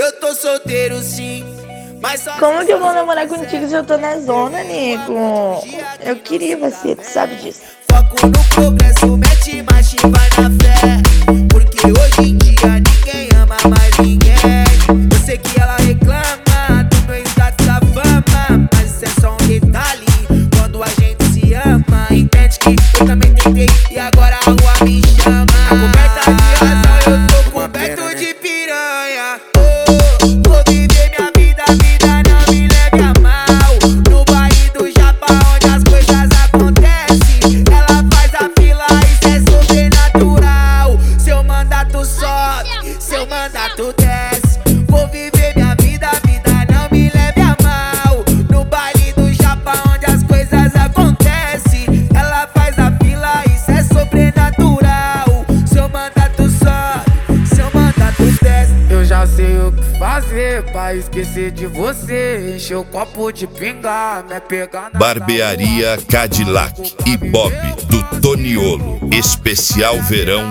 eu tô solteiro sim. Mas como que eu vou namorar contigo se eu tô na zona, nego? Eu queria você, tu sabe disso. Foco no progresso, mete marcha e vai na fé. Porque hoje em dia ninguém ama mais ninguém. Eu sei que ela reclama do meu status da fama, mas isso é só um detalhe quando a gente se ama. Entende que eu também tentei e agora a rua me chama. Coberta de razão, eu tô coberto de piranha. Vou viver minha vida, a vida não me leve a mal. No baile do Japa, onde as coisas acontecem, ela faz a fila, isso é sobrenatural. Seu mandato sobe, seu mandato desce. Vou viver minha vida, a vida não me leve a mal. No baile do Japa, onde as coisas acontecem, ela faz a fila, isso é sobrenatural. Seu mandato sobe, seu mandato desce. Eu já sei o que fazer pra esquecer de você. Encher o copo de pinga, me pegar na Barbearia Cadillac e Bob do Toniolo. Especial Verão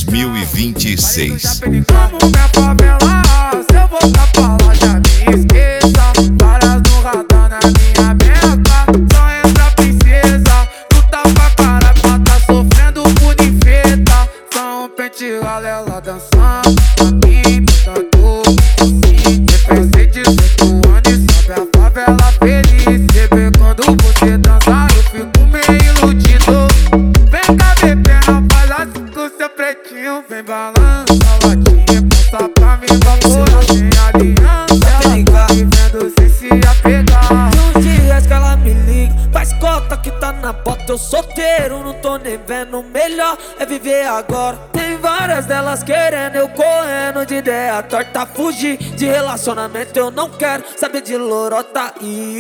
2026. Como minha favela, se eu voltar pra lá já me esqueça. Várias no radar na minha meta, só entra princesa. Tu tá pra cara, tá sofrendo por infeta. Só um pente ela dançando pra mim, tanto assim. Depois de 18 anos, sobe a favela feliz. Bebê, quando você dança, eu fico meio iludido. Vem cá, bebê, não faz assim com seu pretinho. Vem balança, latinha, passa pra mim, vapora sem aliança. Ela tá me vendo sem se apegar. De uns dias que ela me liga, faz cota que tá na bota. Eu solteiro, não tô nem vendo. Melhor é viver agora. Tem várias delas querendo, eu correndo de ideia torta. Fugir de relacionamento, eu não quero saber de lorota.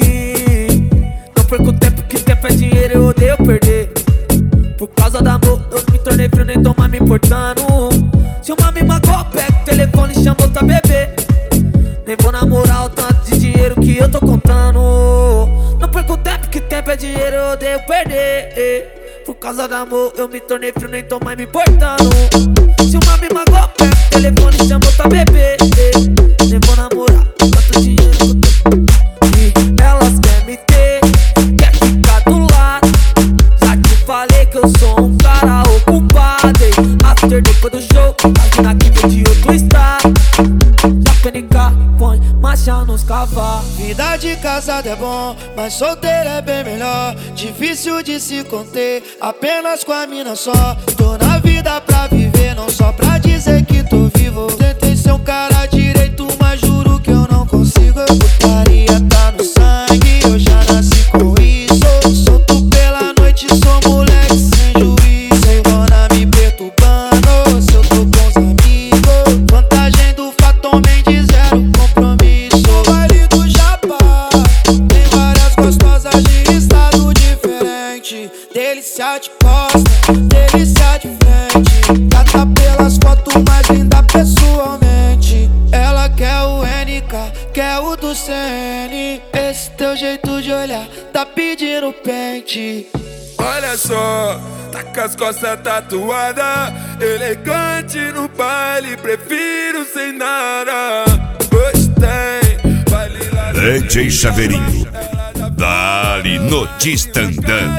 Não perco tempo, que tempo é dinheiro, eu odeio perder. Por causa do amor, eu me tornei frio, nem tô mais me importando. Se uma me magoa, pega o telefone e chama outra bebê. Nem vou namorar o tanto de dinheiro que eu tô contando. Não perco tempo, que tempo é dinheiro, eu odeio perder. Por causa do amor, eu me tornei frio, nem tô mais me importando. Se uma me magoa, pega o telefone e chama outra bebê. Nem vou namorar o tanto de dinheiro que eu tô. E elas querem me ter, quer ficar do lado. Já te falei que eu sou um cara ocupado. After depois do show, imagina que vem de outro estado. Já PNK, põe marcha nos cavalos. Vida de casado é bom, mas solteiro é bem melhor. Difícil de se conter, apenas com a mina só. Tô na vida pra viver, não só pra dizer que tô vivo. Tentei ser um cara direito, mas juro que eu não consigo. Putaria tá no sangue, eu já nasci com isso. Solto pela noite, sou moleque sem juízo. Sem dona me perturbando, se eu tô com os amigos. Vantagem do Fatom Mendes, zero compromisso. No baile do Japa, tem várias gostosas de estado diferente. Delícia de costa, delícia de frente. Gata pelas fotos, mais linda pessoalmente. Ela quer o NK, quer o do CN. Esse teu jeito de olhar tá pedindo pente. Olha só, tá com as costas tatuadas, elegante no baile, prefiro sem nada. Gostei, baile lá DJ Chaveirinho, dali no Distandã.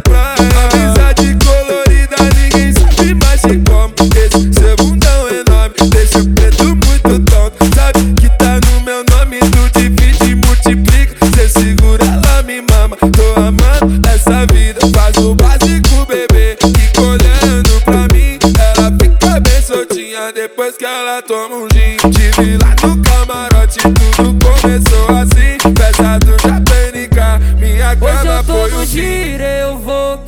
Amizade colorida, ninguém sabe mais se como. Esse seu bundão enorme, deixa o preto muito tonto. Sabe que tá no meu nome, tu divide e multiplica. Cê segura, ela me mama, tô amando essa vida. Faz o básico, bebê, fica olhando pra mim. Ela fica bem soltinha depois que ela toma um gin. Tive lá no camarote, tudo começou assim. Pesado já PNK, minha Hoje cama eu tô foi no o giro, eu vou.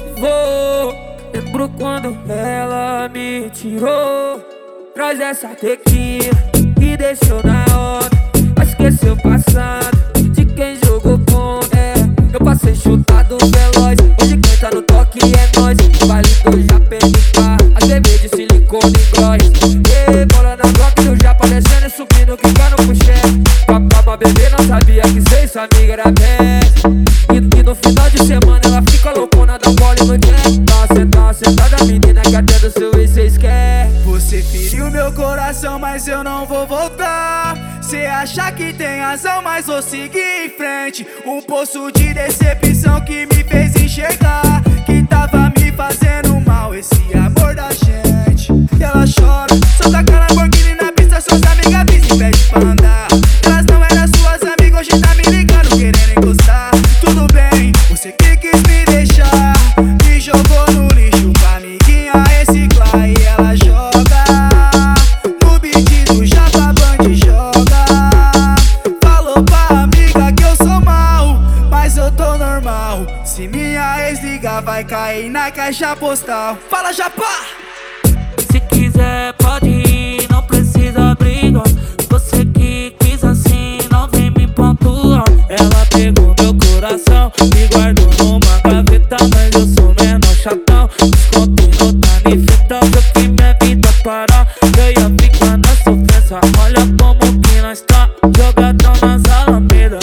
Lembro quando ela me tirou. Traz essa tequila e deixou na hora. Vai esquecer o passado de quem jogou contra. Eu passei chutado veloz, hoje quem tá no toque é nós. Vale do JPNK, a TV de silicone e gloss. Bola na Glock, eu já aparecendo e subindo, quicando pro chefe. Papá, bebê, não sabia que cê, sua amiga era best. E no final de semana ela fica loucona, dá mole no jack. Tá sentada, menina, que até do seu ex cês quer. Você feriu meu coração, mas eu não vou voltar. Cê acha que tem razão, mas vou seguir em frente. Um poço de decepção que me fez enxergar que tava me fazendo mal esse amor da gente. E ela chora, solta aquela Lamborghini na pista, suas amigas avisam e pede pra andar. Elas não eram suas amigas, hoje tá me ligando, querendo encostar. Tudo bem, você que quis me deixar, me jogou no lixo pra amiguinha reciclar. E ela joga no beat do Japa Band, joga. Falou pra amiga que eu sou mal, mas eu tô normal. Se minha ex ligar, vai cair na caixa postal. Fala, Japa! Se quiser pode ir, não precisa brigar. Você que quis assim, não vem me pontuar. Ela pegou meu coração e guardou numa gaveta, mas eu sou menor chatão. Desconto no tanifetão, se eu que minha vida parar, eu ia ficar na sofrência. Olha como que nós tá, jogadão nas alamedas.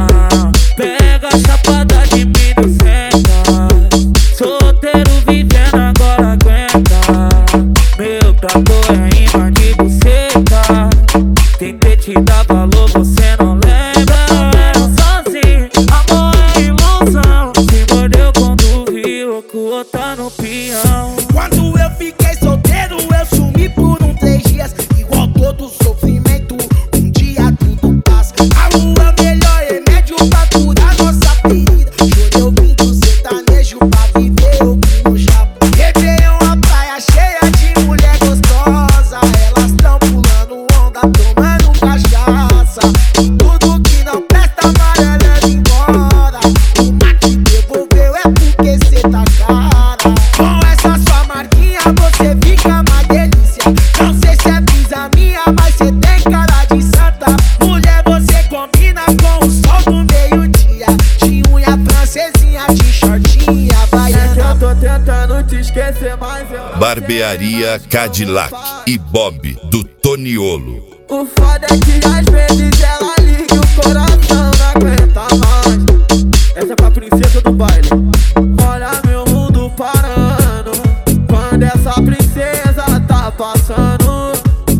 Pega a chapada de milho, senta. Solteiro vivendo, agora aguenta. Meu trator é imã de buceta. Tentei te dar valor, você não lembra. Eu sozinho, amor é ilusão. Se mordeu quando viu que o outro tá no peão. Quando eu fiquei solteiro, eu sumi por 3 dias. Igual todo sofrimento, um dia tudo passa. A lua é melhor remédio pra curar nossa ferida. Chorei ouvindo sertanejo pra viver o que no Japa. Réveillon, a praia cheia de mulher gostosa. Elas tão pulando onda, tomando cachaça. E tudo que não presta, amarela leva embora. Uma que devolveu é porque cê tá cara. Com essa sua marquinha você fica uma delícia. Não sei se é brisa minha, mas cê tem cara de santa. Mulher, você combina com o sol do meio-dia. De unha francesinha, de shortinha, baiana. Eu tô tentando te esquecer, mas eu... Barbearia Cadillac e Bob do Toniolo. O foda é que às vezes ela liga e o coração não aguenta mais. Essa é pra princesa do baile. Olha meu mundo parando quando essa princesa tá passando.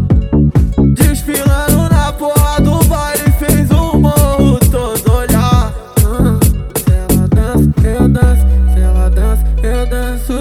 Desfilando na porra do baile, fez o morro todo olhar. Se ela dança, eu danço. Se ela dança, eu danço.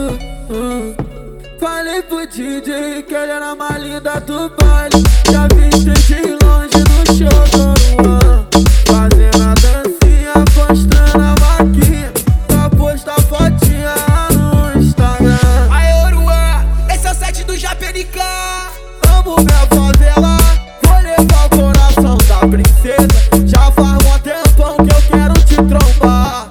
Falei pro DJ que ele era a mais linda do baile. Já vi de longe no show do Luan, fazendo a dancinha, postando a maquinha, pra postar fotinha no Instagram. Aê, Oruan, esse é o set do Japerica. Amo minha favela, vou levar o coração da princesa. Já faz um tempão que eu quero te trombar.